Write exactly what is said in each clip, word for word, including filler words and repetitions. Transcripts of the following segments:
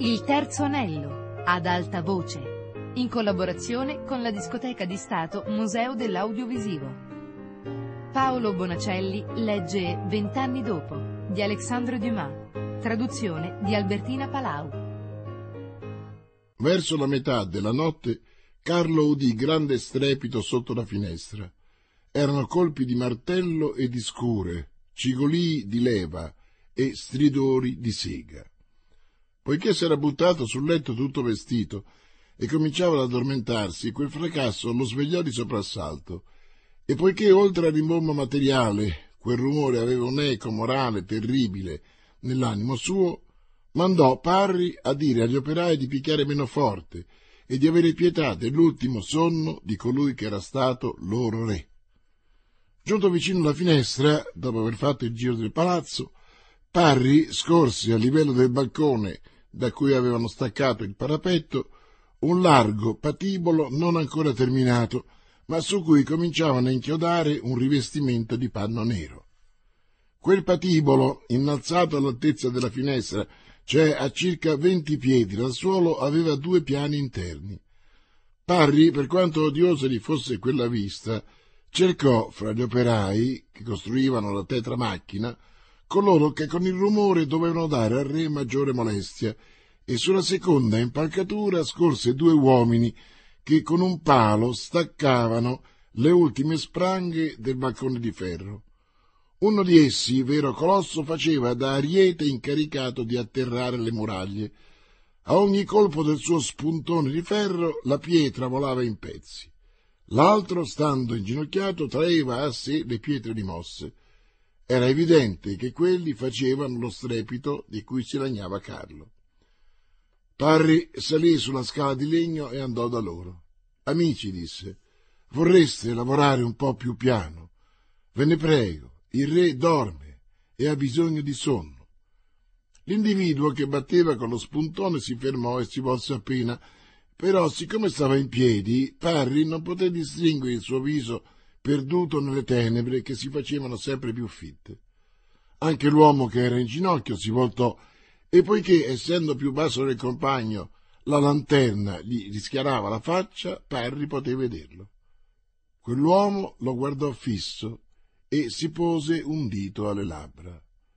Il terzo anello, ad alta voce, in collaborazione con la Discoteca di Stato Museo dell'Audiovisivo. Paolo Bonacelli legge Vent'anni dopo, di Alexandre Dumas, traduzione di Albertina Palau. Verso la metà della notte Carlo udì grande strepito sotto la finestra. Erano colpi di martello e di scure, cigolii di leva e stridori di sega. Poiché s'era buttato sul letto tutto vestito e cominciava ad addormentarsi, quel fracasso lo svegliò di soprassalto, e poiché oltre al rimbombo materiale quel rumore aveva un'eco morale terribile nell'animo suo, mandò Parri a dire agli operai di picchiare meno forte e di avere pietà dell'ultimo sonno di colui che era stato loro re. Giunto vicino alla finestra, dopo aver fatto il giro del palazzo, Parri scorse a livello del balcone da cui avevano staccato il parapetto un largo patibolo non ancora terminato, ma su cui cominciavano a inchiodare un rivestimento di panno nero. Quel patibolo, innalzato all'altezza della finestra, cioè a circa venti piedi dal suolo, aveva due piani interni. Parri, per quanto odiosa gli fosse quella vista, cercò fra gli operai che costruivano la tetramacchina coloro che con il rumore dovevano dare al re maggiore molestia, e sulla seconda impalcatura scorse due uomini che con un palo staccavano le ultime spranghe del balcone di ferro. Uno di essi, vero colosso, faceva da ariete incaricato di atterrare le muraglie. A ogni colpo del suo spuntone di ferro la pietra volava in pezzi. L'altro, stando inginocchiato, traeva a sé le pietre rimosse. Era evidente che quelli facevano lo strepito di cui si lagnava Carlo. Parri salì sulla scala di legno e andò da loro. «Amici», disse, «vorreste lavorare un po' più piano? Ve ne prego, il re dorme e ha bisogno di sonno». L'individuo che batteva con lo spuntone si fermò e si volse appena, però siccome stava in piedi, Parri non poté distinguere il suo viso perduto nelle tenebre che si facevano sempre più fitte. Anche l'uomo che era in ginocchio si voltò, e poiché, essendo più basso del compagno, la lanterna gli rischiarava la faccia, Parri poté vederlo. Quell'uomo lo guardò fisso e si pose un dito alle labbra.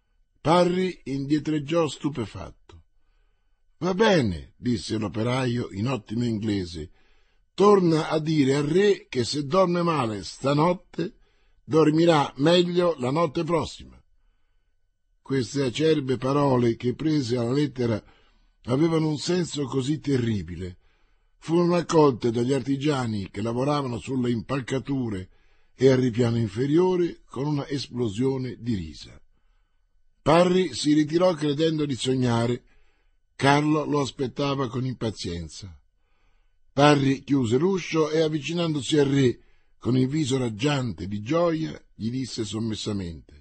Parri indietreggiò stupefatto. «Va bene», disse l'operaio in ottimo inglese, «torna a dire al re che se dorme male stanotte, dormirà meglio la notte prossima». Queste acerbe parole, che prese alla lettera avevano un senso così terribile, furono accolte dagli artigiani che lavoravano sulle impalcature e al ripiano inferiore con una esplosione di risa. Parri si ritirò credendo di sognare. Carlo lo aspettava con impazienza. Parri chiuse l'uscio e, avvicinandosi al re con il viso raggiante di gioia, gli disse sommessamente: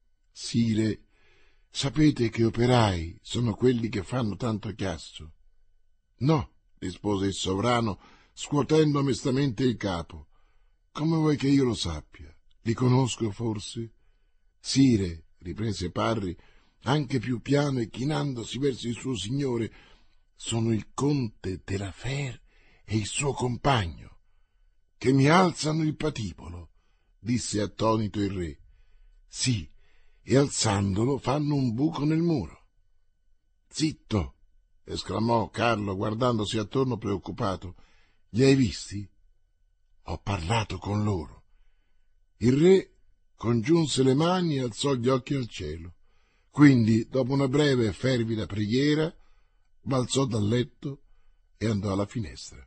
«Sire, sapete che operai sono quelli che fanno tanto chiasso?» «No», rispose il sovrano, scuotendo mestamente il capo. «Come vuoi che io lo sappia? Li conosco forse?» «Sire», riprese Parri, anche più piano e chinandosi verso il suo signore, «sono il conte de la Fère e il suo compagno, che mi alzano il patibolo», disse attonito il re. «Sì, e alzandolo fanno un buco nel muro». «Zitto», esclamò Carlo guardandosi attorno preoccupato, «li hai visti?» «Ho parlato con loro». Il re congiunse le mani e alzò gli occhi al cielo. Quindi, dopo una breve e fervida preghiera, balzò dal letto e andò alla finestra.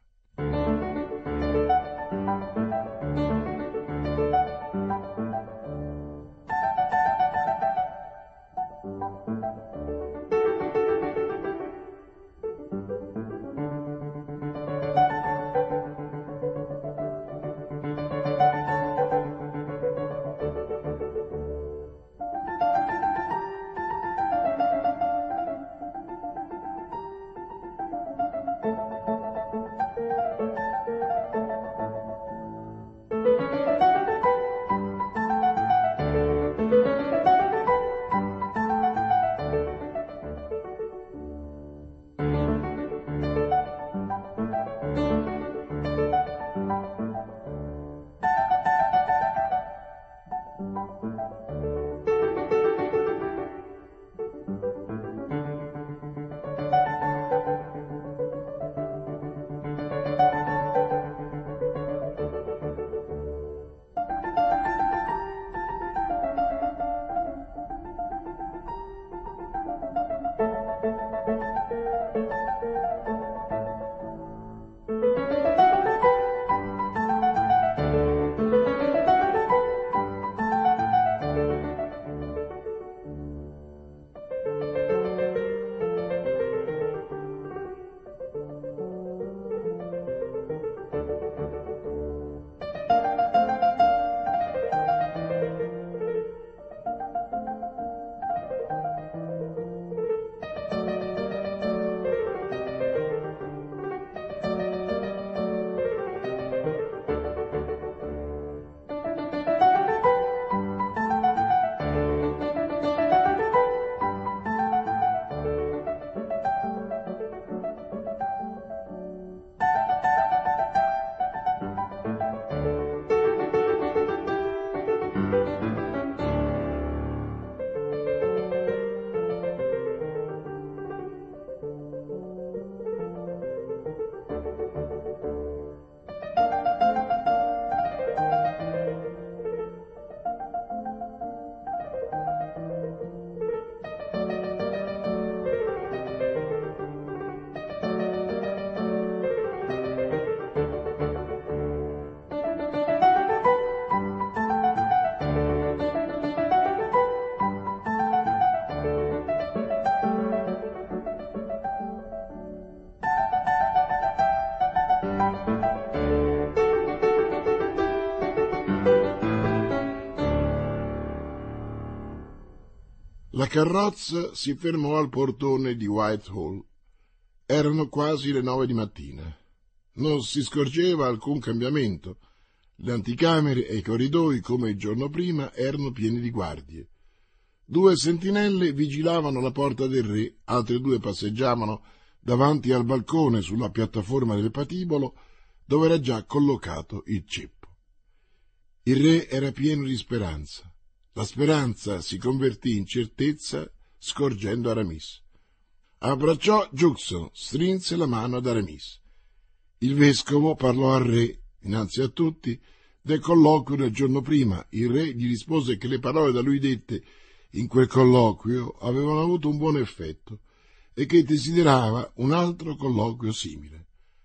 La carrozza si fermò al portone di Whitehall. Erano quasi le nove di mattina. Non si scorgeva alcun cambiamento. Le anticamere e i corridoi, come il giorno prima, erano pieni di guardie. Due sentinelle vigilavano la porta del re, altre due passeggiavano davanti al balcone sulla piattaforma del patibolo, dove era già collocato il ceppo. Il re era pieno di speranza. La speranza si convertì in certezza scorgendo Aramis. Abbracciò Juxon, strinse la mano ad Aramis. Il vescovo parlò al re, innanzi a tutti, del colloquio del giorno prima. Il re gli rispose che le parole da lui dette in quel colloquio avevano avuto un buon effetto e che desiderava un altro colloquio simile.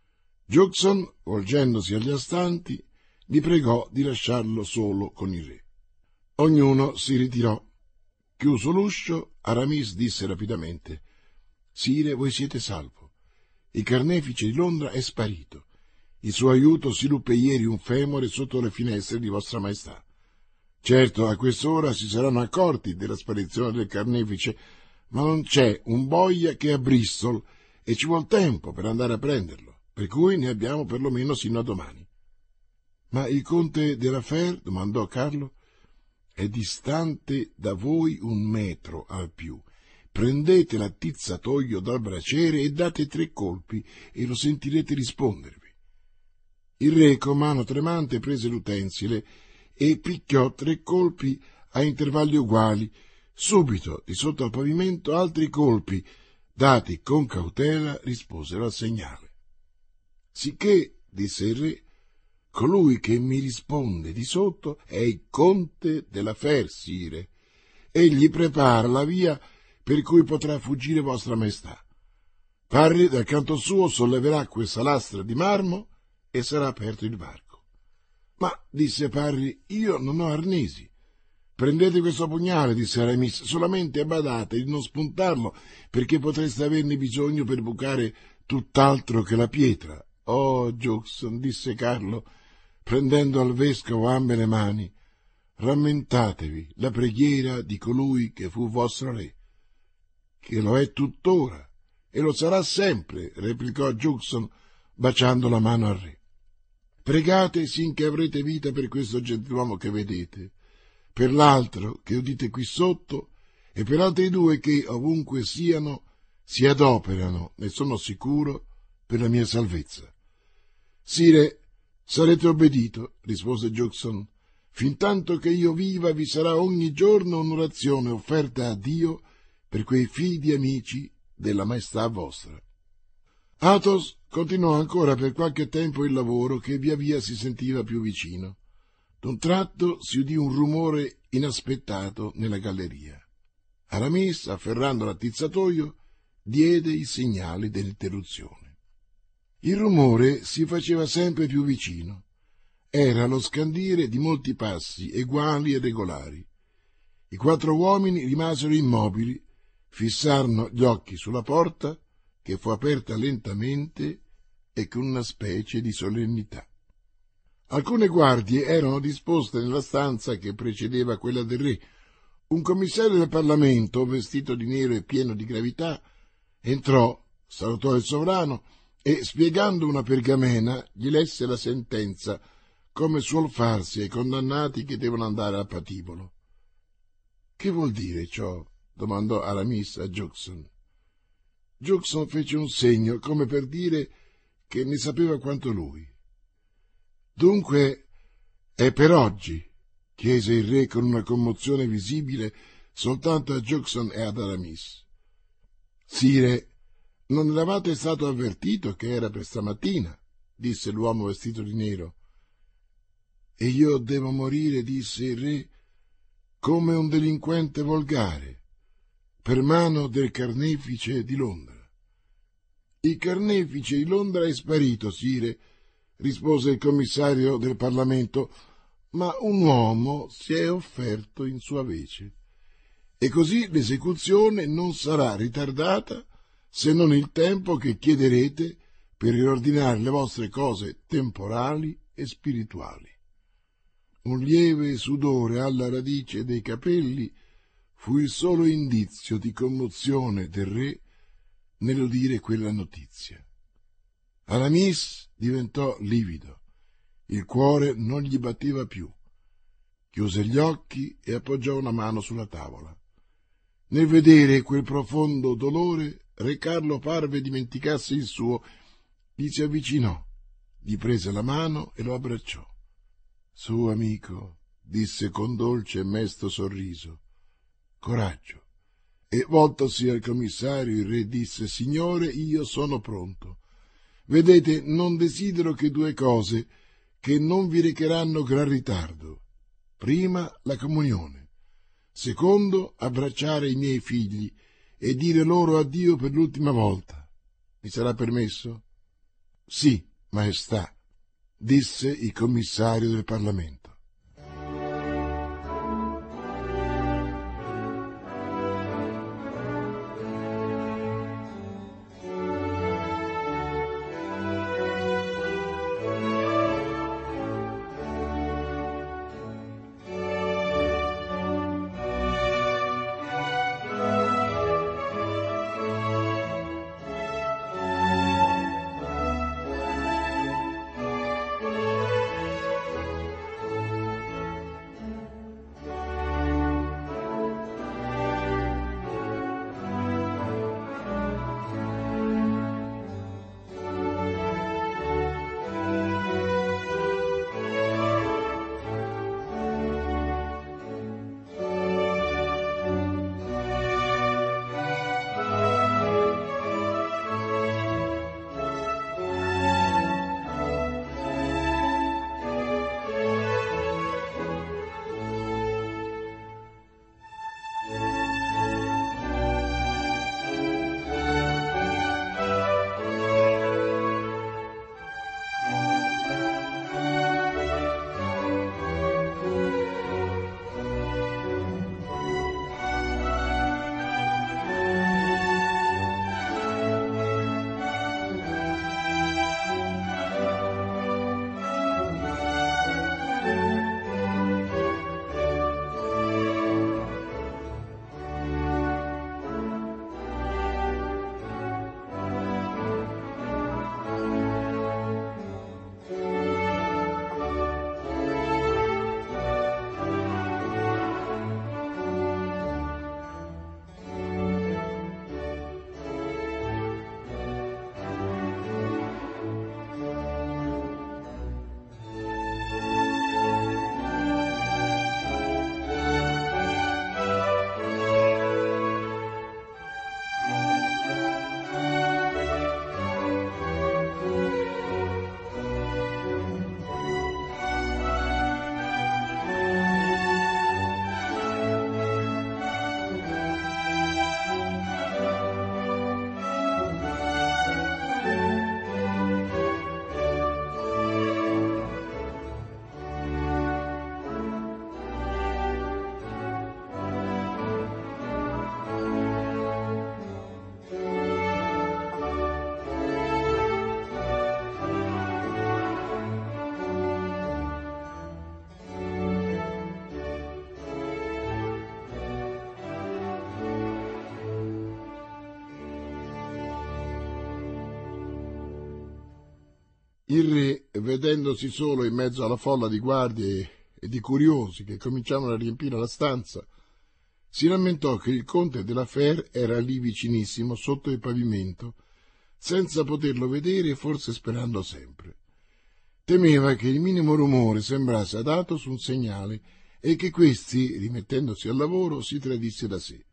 Juxon, volgendosi agli astanti, gli pregò di lasciarlo solo con il re. Ognuno si ritirò. Chiuso l'uscio, Aramis disse rapidamente: «Sire, voi siete salvo. Il carnefice di Londra è sparito. Il suo aiuto si ruppe ieri un femore sotto le finestre di vostra maestà. Certo, a quest'ora si saranno accorti della sparizione del carnefice, ma non c'è un boia che a Bristol e ci vuol tempo per andare a prenderlo, per cui ne abbiamo perlomeno sino a domani». «Ma il conte della Fère?» domandò Carlo. «È distante da voi un metro al più. Prendete l'attizzatoio dal braciere e date tre colpi e lo sentirete rispondervi». Il re, con mano tremante, prese l'utensile e picchiò tre colpi a intervalli uguali. Subito, di sotto al pavimento, altri colpi, dati con cautela, risposero al segnale. «Sicché», disse il re, «colui che mi risponde di sotto è il conte della Fère, sire. Egli prepara la via per cui potrà fuggire vostra maestà. Parri dal canto suo solleverà questa lastra di marmo e sarà aperto il varco». «Ma», disse Parri, «io non ho arnesi». «Prendete questo pugnale», disse Aramis, «solamente badate di non spuntarlo, perché potreste averne bisogno per bucare tutt'altro che la pietra». «Oh, Juxon», disse Carlo, prendendo al vescovo ambe le mani, «rammentatevi la preghiera di colui che fu vostro re», «che lo è tuttora e lo sarà sempre», replicò Juxon, baciando la mano al re. «Pregate sinché avrete vita per questo gentiluomo che vedete, per l'altro che udite qui sotto e per altri due che, ovunque siano, si adoperano, ne sono sicuro, per la mia salvezza». «Sire, sarete obbedito», rispose Juxon. «Fintanto che io viva vi sarà ogni giorno un'orazione offerta a Dio per quei fidi amici della maestà vostra». Athos continuò ancora per qualche tempo il lavoro che via via si sentiva più vicino. D'un tratto si udì un rumore inaspettato nella galleria. Aramis, afferrando l'attizzatoio, diede i segnali dell'interruzione. Il rumore si faceva sempre più vicino. Era lo scandire di molti passi, eguali e regolari. I quattro uomini rimasero immobili, fissarono gli occhi sulla porta, che fu aperta lentamente e con una specie di solennità. Alcune guardie erano disposte nella stanza che precedeva quella del re. Un commissario del Parlamento, vestito di nero e pieno di gravità, entrò, salutò il sovrano e, spiegando una pergamena, gli lesse la sentenza, come suol farsi ai condannati che devono andare al patibolo. «Che vuol dire ciò?» domandò Aramis a Juxon. Juxon fece un segno, come per dire che ne sapeva quanto lui. «Dunque è per oggi?» chiese il re con una commozione visibile soltanto a Juxon e ad Aramis. «Sire, non eravate stato avvertito che era per stamattina?» disse l'uomo vestito di nero. «E io devo morire», disse il re, «come un delinquente volgare, per mano del carnefice di Londra». «Il carnefice di Londra è sparito, sire», rispose il commissario del Parlamento, «ma un uomo si è offerto in sua vece, e così l'esecuzione non sarà ritardata se non il tempo che chiederete per riordinare le vostre cose temporali e spirituali». Un lieve sudore alla radice dei capelli fu il solo indizio di commozione del re nell'udire quella notizia. Aramis diventò livido, il cuore non gli batteva più. Chiuse gli occhi e appoggiò una mano sulla tavola. Nel vedere quel profondo dolore, Re Carlo parve dimenticarsi il suo. Gli si avvicinò, gli prese la mano e lo abbracciò. «Su, amico», disse con dolce e mesto sorriso, «coraggio». E voltosi al commissario, il re disse: «Signore, io sono pronto. Vedete, non desidero che due cose che non vi recheranno gran ritardo. Prima, la comunione. Secondo, abbracciare i miei figli e dire loro addio per l'ultima volta. Mi sarà permesso?» «Sì, maestà», disse il commissario del Parlamento. Il re, vedendosi solo in mezzo alla folla di guardie e di curiosi che cominciavano a riempire la stanza, si rammentò che il conte della Fère era lì vicinissimo, sotto il pavimento, senza poterlo vedere e forse sperando sempre. Temeva che il minimo rumore sembrasse dato su un segnale e che questi, rimettendosi al lavoro, si tradisse da sé.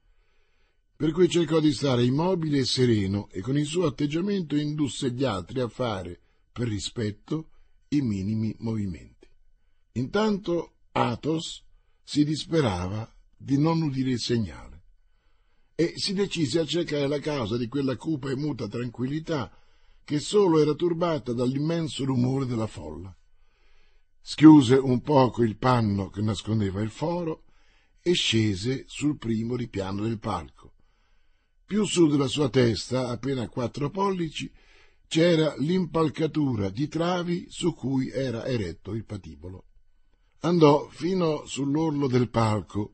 Per cui cercò di stare immobile e sereno e con il suo atteggiamento indusse gli altri a fare, per rispetto, i minimi movimenti. Intanto Athos si disperava di non udire il segnale e si decise a cercare la causa di quella cupa e muta tranquillità che solo era turbata dall'immenso rumore della folla. Schiuse un poco il panno che nascondeva il foro e scese sul primo ripiano del palco. Più su della sua testa, appena quattro pollici, c'era l'impalcatura di travi su cui era eretto il patibolo. Andò fino sull'orlo del palco,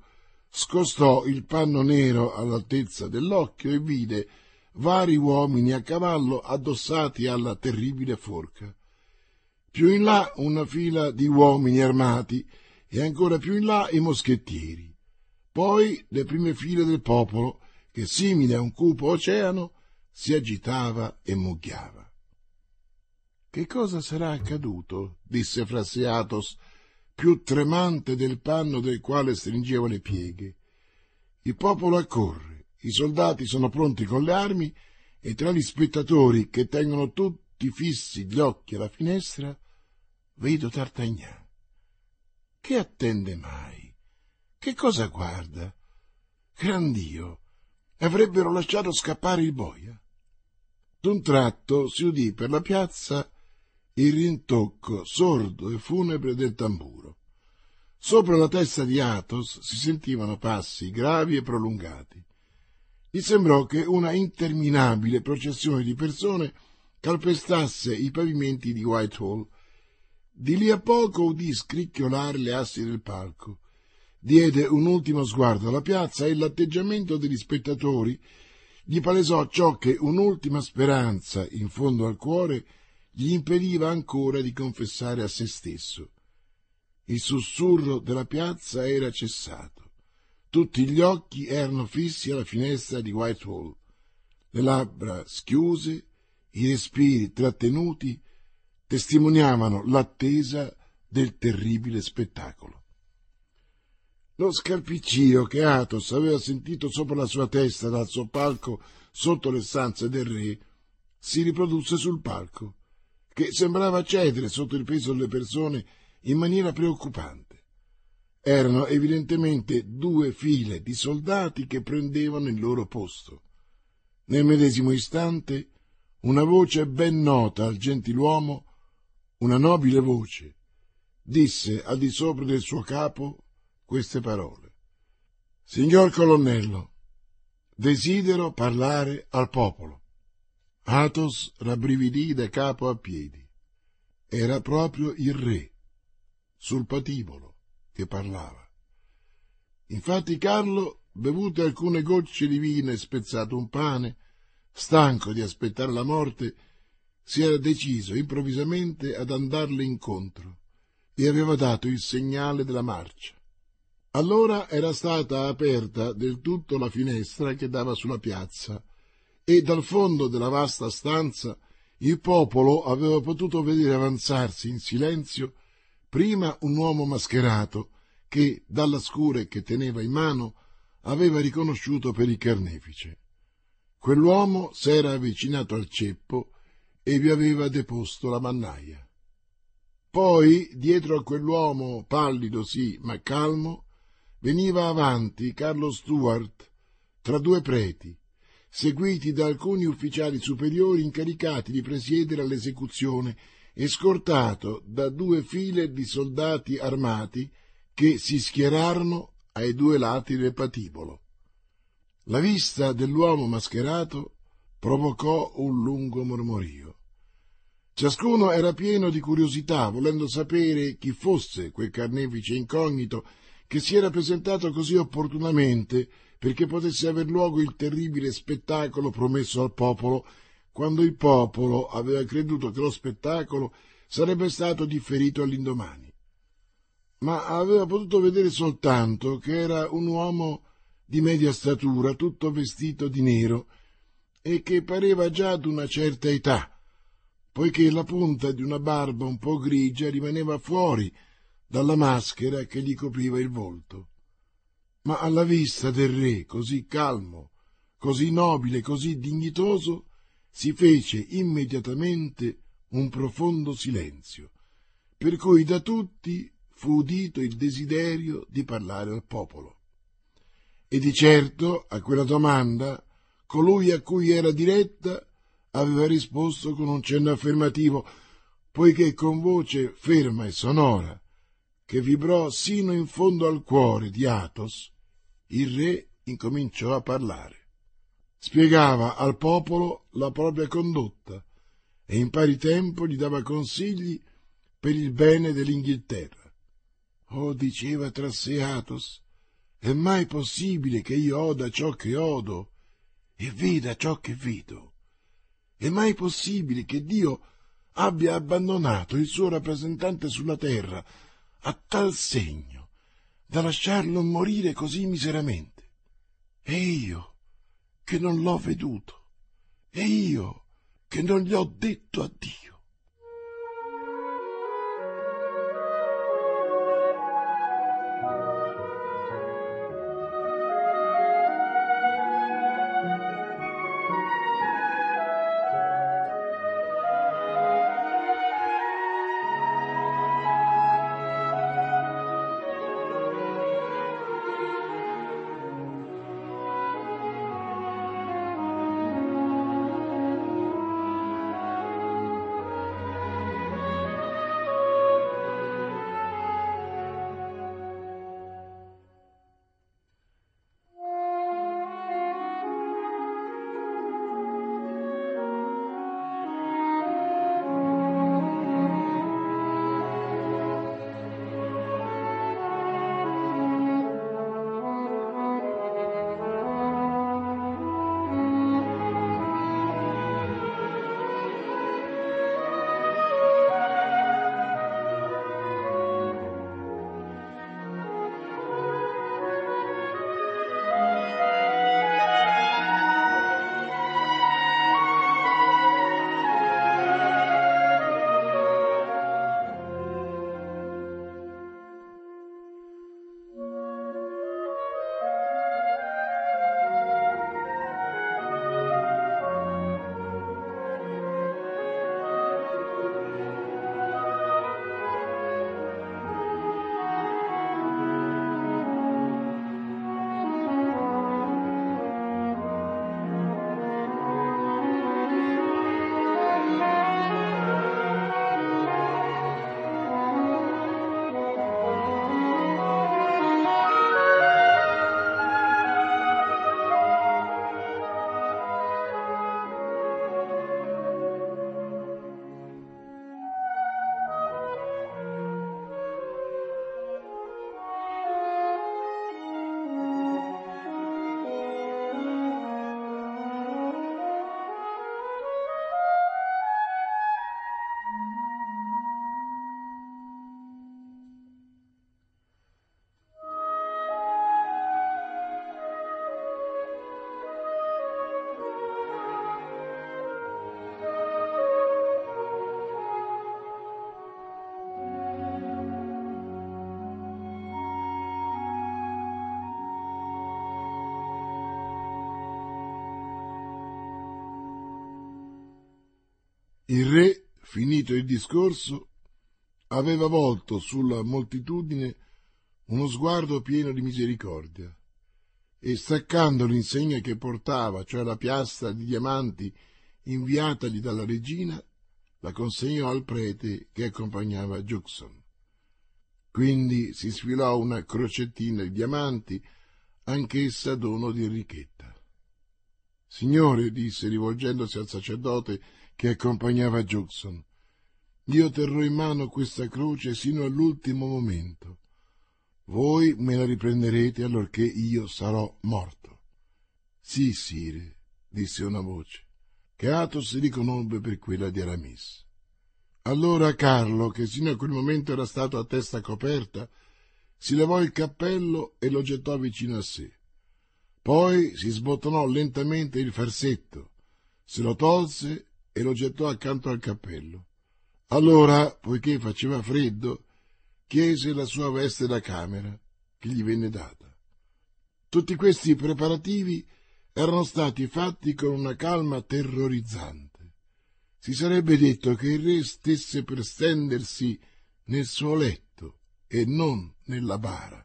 scostò il panno nero all'altezza dell'occhio e vide vari uomini a cavallo addossati alla terribile forca. Più in là una fila di uomini armati e ancora più in là i moschettieri. Poi le prime file del popolo che, simile a un cupo oceano, si agitava e mugghiava. «Che cosa sarà accaduto?» disse fra sé Athos, più tremante del panno del quale stringeva le pieghe. «Il popolo accorre, i soldati sono pronti con le armi e tra gli spettatori che tengono tutti fissi gli occhi alla finestra vedo D'Artagnan. Che attende mai? Che cosa guarda? Gran Dio! Avrebbero lasciato scappare il boia?» D'un tratto si udì per la piazza il rintocco sordo e funebre del tamburo. Sopra la testa di Athos si sentivano passi gravi e prolungati. Gli sembrò che una interminabile processione di persone calpestasse i pavimenti di Whitehall. Di lì a poco udì scricchiolare le assi del palco. Diede un ultimo sguardo alla piazza e l'atteggiamento degli spettatori gli palesò ciò che un'ultima speranza in fondo al cuore gli impediva ancora di confessare a se stesso. Il sussurro della piazza era cessato. Tutti gli occhi erano fissi alla finestra di Whitehall. Le labbra schiuse, i respiri trattenuti, testimoniavano l'attesa del terribile spettacolo. Lo scalpiccío che Athos aveva sentito sopra la sua testa dal suo palco sotto le stanze del re si riprodusse sul palco, che sembrava cedere sotto il peso delle persone in maniera preoccupante. Erano evidentemente due file di soldati che prendevano il loro posto. Nel medesimo istante una voce ben nota al gentiluomo, una nobile voce, disse al di sopra del suo capo queste parole: «Signor colonnello, desidero parlare al popolo». Athos rabbrividì da capo a piedi. Era proprio il re, sul patibolo, che parlava. Infatti Carlo, bevute alcune gocce di vino e spezzato un pane, stanco di aspettare la morte, si era deciso improvvisamente ad andarle incontro e aveva dato il segnale della marcia. Allora era stata aperta del tutto la finestra che dava sulla piazza e dal fondo della vasta stanza il popolo aveva potuto vedere avanzarsi in silenzio prima un uomo mascherato che, dalla scure che teneva in mano, aveva riconosciuto per il carnefice. Quell'uomo s'era avvicinato al ceppo e vi aveva deposto la mannaia. Poi, dietro a quell'uomo pallido sì, ma calmo, veniva avanti Carlo Stuart tra due preti, seguiti da alcuni ufficiali superiori incaricati di presiedere all'esecuzione e scortato da due file di soldati armati che si schierarono ai due lati del patibolo. La vista dell'uomo mascherato provocò un lungo mormorio. Ciascuno era pieno di curiosità, volendo sapere chi fosse quel carnefice incognito che si era presentato così opportunamente perché potesse aver luogo il terribile spettacolo promesso al popolo, quando il popolo aveva creduto che lo spettacolo sarebbe stato differito all'indomani. Ma aveva potuto vedere soltanto che era un uomo di media statura, tutto vestito di nero, e che pareva già d'una certa età, poiché la punta di una barba un po' grigia rimaneva fuori dalla maschera che gli copriva il volto. Ma alla vista del re, così calmo, così nobile, così dignitoso, si fece immediatamente un profondo silenzio, per cui da tutti fu udito il desiderio di parlare al popolo. E di certo a quella domanda colui a cui era diretta aveva risposto con un cenno affermativo, poiché con voce ferma e sonora, che vibrò sino in fondo al cuore di Athos, il re incominciò a parlare. Spiegava al popolo la propria condotta e in pari tempo gli dava consigli per il bene dell'Inghilterra. «Oh», diceva tra sé Athos, è mai possibile che io oda ciò che odo e veda ciò che vedo? È mai possibile che Dio abbia abbandonato il suo rappresentante sulla terra a tal segno da lasciarlo morire così miseramente? E io che non l'ho veduto, e io che non gli ho detto addio. Il re, finito il discorso, aveva volto sulla moltitudine uno sguardo pieno di misericordia e, staccando l'insegna che portava, cioè la piastra di diamanti inviatagli dalla regina, la consegnò al prete che accompagnava Juxon. Quindi si sfilò una crocettina di diamanti, anch'essa dono di Enrichetta. «Signore», disse rivolgendosi al sacerdote che accompagnava Juxon, «io terrò in mano questa croce sino all'ultimo momento. Voi me la riprenderete allorché io sarò morto». «Sì, sire», disse una voce, che Athos riconobbe per quella di Aramis. Allora Carlo, che sino a quel momento era stato a testa coperta, si levò il cappello e lo gettò vicino a sé. Poi si sbottonò lentamente il farsetto, se lo tolse e lo gettò accanto al cappello. Allora, poiché faceva freddo, chiese la sua veste da camera, che gli venne data. Tutti questi preparativi erano stati fatti con una calma terrorizzante. Si sarebbe detto che il re stesse per stendersi nel suo letto e non nella bara.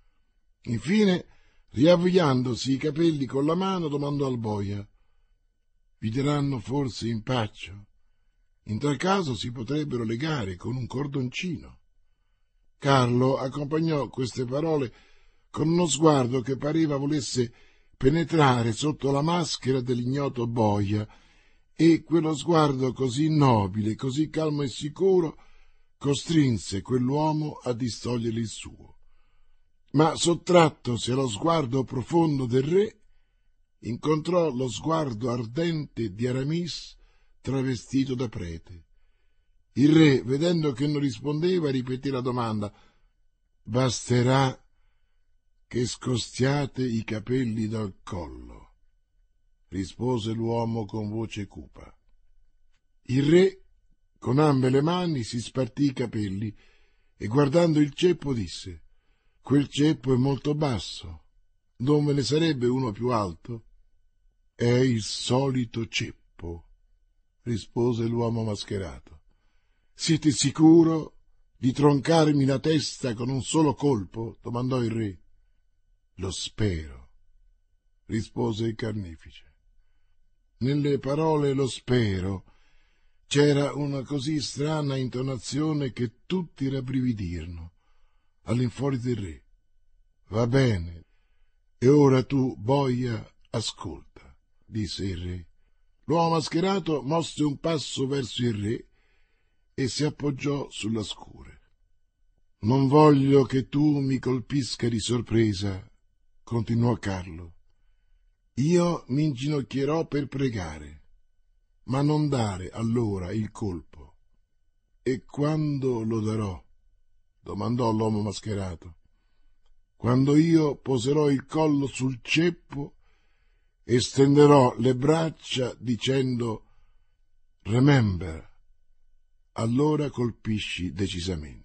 Infine, riavviandosi i capelli con la mano, domandò al boia: «Vi daranno forse impaccio? In tal caso si potrebbero legare con un cordoncino». Carlo accompagnò queste parole con uno sguardo che pareva volesse penetrare sotto la maschera dell'ignoto boia, e quello sguardo così nobile, così calmo e sicuro, costrinse quell'uomo a distogliere il suo. ma sottrattosi allo sguardo profondo del re, incontrò lo sguardo ardente di Aramis travestito da prete. Il re, vedendo che non rispondeva, ripeté la domanda: «Basterà che scostiate i capelli dal collo», rispose l'uomo con voce cupa. Il re, con ambe le mani, si spartì i capelli e, guardando il ceppo, disse: «Quel ceppo è molto basso, non ve ne sarebbe uno più alto?» «È il solito ceppo», rispose l'uomo mascherato. «Siete sicuro di troncarmi la testa con un solo colpo?» domandò il re. «Lo spero», rispose il carnefice. Nelle parole «lo spero» c'era una così strana intonazione che tutti rabbrividirono all'infuori del re. «Va bene, e ora tu, boia, ascolta», disse il re. L'uomo mascherato mosse un passo verso il re e si appoggiò sulla scure. «Non voglio che tu mi colpisca di sorpresa», continuò Carlo. «Io mi inginocchierò per pregare, ma non dare allora il colpo». «E quando lo darò?» domandò l'uomo mascherato. «Quando io poserò il collo sul ceppo e stenderò le braccia dicendo «Remember», allora colpisci decisamente».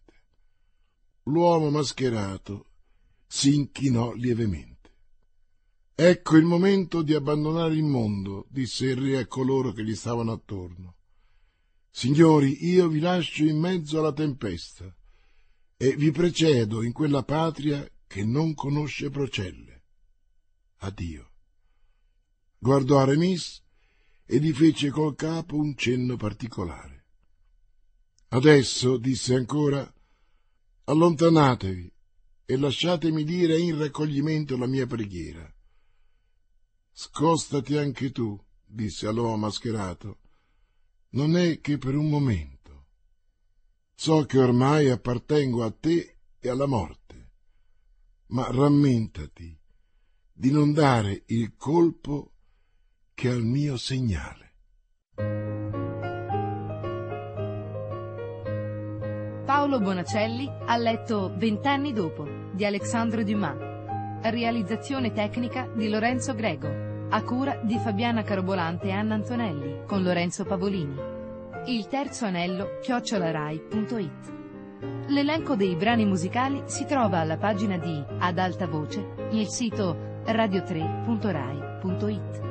L'uomo mascherato si inchinò lievemente. «Ecco il momento di abbandonare il mondo», disse il re a coloro che gli stavano attorno. «Signori, io vi lascio in mezzo alla tempesta e vi precedo in quella patria che non conosce procelle. Addio». Guardò Aramis e gli fece col capo un cenno particolare. «Adesso», disse ancora, «allontanatevi e lasciatemi dire in raccoglimento la mia preghiera». «Scostati anche tu», disse all'uomo mascherato, «non è che per un momento. So che ormai appartengo a te e alla morte, ma rammentati di non dare il colpo che al mio segnale». Paolo Bonacelli ha letto Vent'anni dopo di Alexandre Dumas. Realizzazione tecnica di Lorenzo Grego, a cura di Fabiana Carobolante e Anna Antonelli, con Lorenzo Pavolini. Il terzo anello chiocciola rai punto it. L'elenco dei brani musicali si trova alla pagina di Ad alta voce nel sito radio tre punto rai punto it.